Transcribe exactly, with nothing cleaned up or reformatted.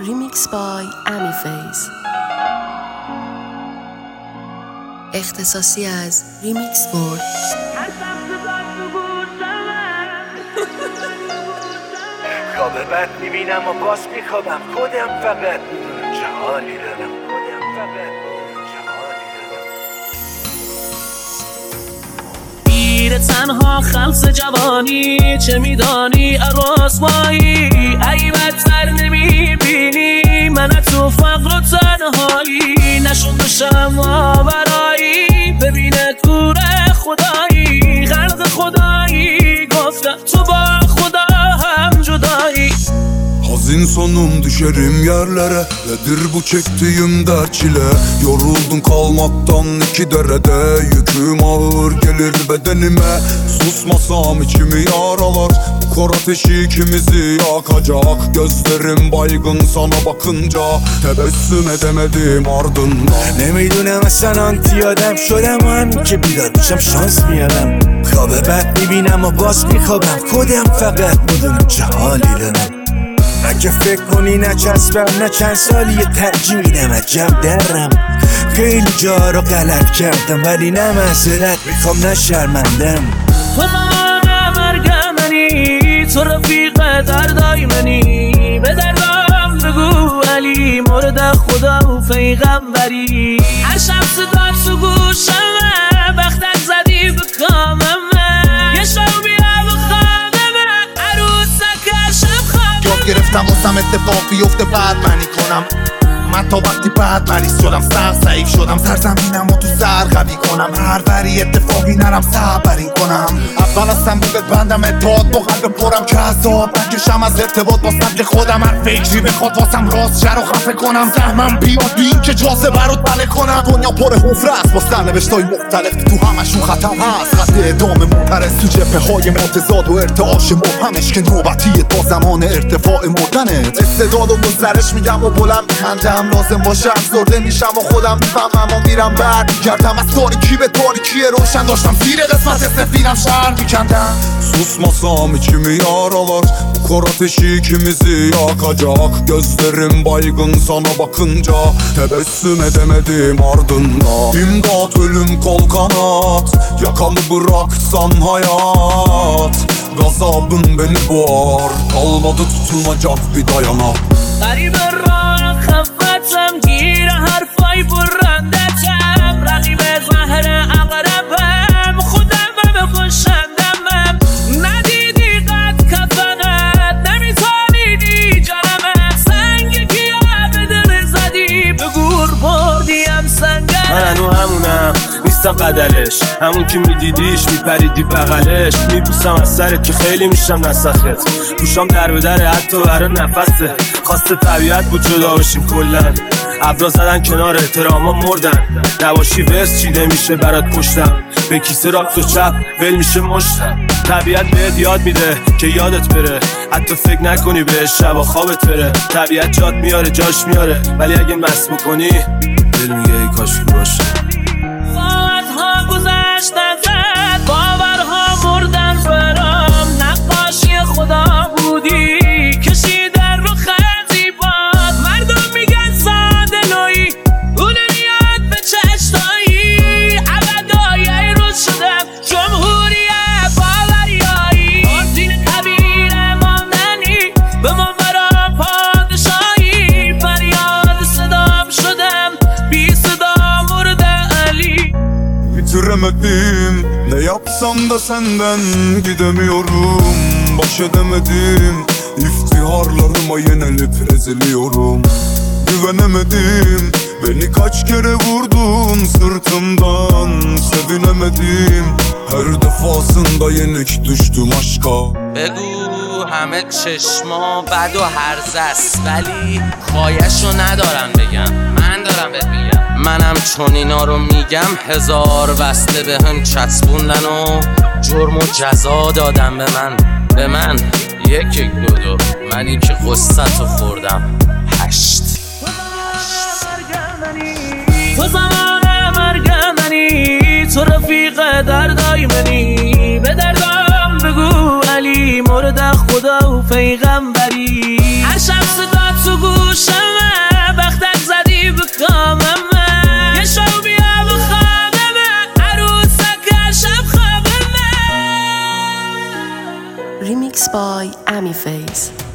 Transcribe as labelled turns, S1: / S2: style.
S1: Remix by Amiface. اختصاصی از ریمیکس بورد.
S2: خواب بد میبینم و باز میخوابم، خودم فقط میدونم چه حالی دارم، خودم فقط میدونم چه حالی دارم.
S3: گیر تنها خلص جوانی، چه میدانی رسوایی، ای بدتر نمیبینی من تو فقر و تنهایی، نشد بشم آورایی ببینه کور خدایی، خلق خدایی گفتم تو با خدا هم جدایی.
S4: Az insanım düşerim yerlere, nedir bu çektiğim dert çile? Yoruldum kalmaktan iki derede, yüküm ağır gelir bedenime. Susmasam içimi yaralar, bu kor ateşi ikimizi yakacak. Gözlerim baygın sana bakınca, tebessüm edemedim ardından.
S2: نمیدونم اصلا آنتی آدم شدم و همین که بیدار بشم شانس میارم. خواب بد میبینم و باز میخوابم، خودم فقط میدونم چه حالی دارم. اگه فکر کنی نچسبم نه چند سالی ترجیح میدم از جمع درم. خیلی جا رو غلط کردم ولی نه معذرت میخوام نه شرمندم.
S3: تو زمان مرگ منی، تو رفیق دردای منی، به دردم بگو علی مورد خدا و پیغمبری. هر شب صدا تو گوشمه، وقتک زدی به کاممه، یه شو بیا بخوابمه عروسک شب خوابمه.
S5: یاد گرفتم واسم اتفاق بیفته بعد منی کنم. من تا وقتی بعد مریض شدم سخت ضعیف شدم، سرزمینم و تو سر قوی کنم، هر وری اتفاقی نرم صبرین کنم. اول از سنبولت بندم اتحاد با قلب پرم که عذاب نکشم از ارتباط با سبک خودم. هر فکری بخواد واسم راست شر و خفه کنم، زحمم بیاد بین که جاذبه رو بله کنم. دنیا پر حفره است با سرنوشتای مختلف، تو همشون خطر هست، خط ادامه منحرس تو جبهه های متضاد و ارتعاش مبهمش که نوبتیه با زمان ارتفاع مردنت. استعداد و گسترش میگم و بلند میخندم، لازم باشه افسرده میشم و خودم میفهمم و میرم برمیگردم از تاریکی به تاریکی روشن. داشتم زیر قسمت سفیدم شهر میکندم.
S4: Susmasam içimi yaralar, bu kor ateşi ikimizi yakacak. Gözlerim baygın sana bakınca, tebessüm edemedim ardında. İmdat ölüm kol kanat, yakamı bıraksan hayat. Gazabın beni boğar, kalmadı tutunacak bir dayanak.
S3: غریب راه خفتم، گیر حرفای برندتم، رقیب زهر اقربم، خودم بخوشندمم. ندیدی قد کفنت، نمیتونیدی جانمت، سنگ کیا به دل زدی به گور بردیم سنگت. من هنو همونم نیستم قدرش، همون که میدیدیش میپریدی بغلش. میبوسم از سرت که خیلی میشم نسخت، پوشام در به در حتی برای نفسه. خواست طبیعت بود جدا باشیم کلن، ابرا زدن کنار احتراما مردن. نباشی ورس چیده میشه برات پشتم، به کیسه راست و چپ ول میشه مشتم. طبیعت بهت یاد میده که یادت بره، حتی فکر نکنی بهش شب و خوابت بره. طبیعت جات میاره جاش میاره، ولی اگه مست بکنی دل میگه ای کاش باشه. ساعتها گذشت ازت، باورها مردن برام، نقاشی خدا بودی کشیدن رو خطی باد. مردم میگن ساده نوعی، اون میاد به چشتایی، ابدای روز شدم جمهوریت باوریایی. آرزین کبیر ماندنی به من برام پادشاهی، فریاد صدام شدم بی صدا مورد علی.
S4: Bitiremedim, ne yapsam da senden gidemiyorum. Baş edemedim, iftiharlarıma yenilip eziliyorum. Güvenemedim, beni kaç kere vurdun sırtımdan. Sevinemedim, her defasında yenik düştüm aşka.
S6: بگو همه چشما بد و هرزه است، ولی پایشو ندارن بگم، من دارم بهت میگم. منم چون اینا رو میگم، هزار وصله به هم چسبوندن و جرم و جزا دادن به من. به من یک یک دو دو، منی که قصتو خوردم هشت.
S3: تو زمان مرگ منی، تو رفیق دردای منی، به دردم بگو علی مورد خدا و پیغمبری. هر شب صدا تو گوشم،
S1: Remix by Amiface.